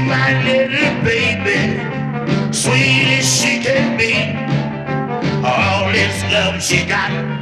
my little baby, sweet as she can be. All this love she got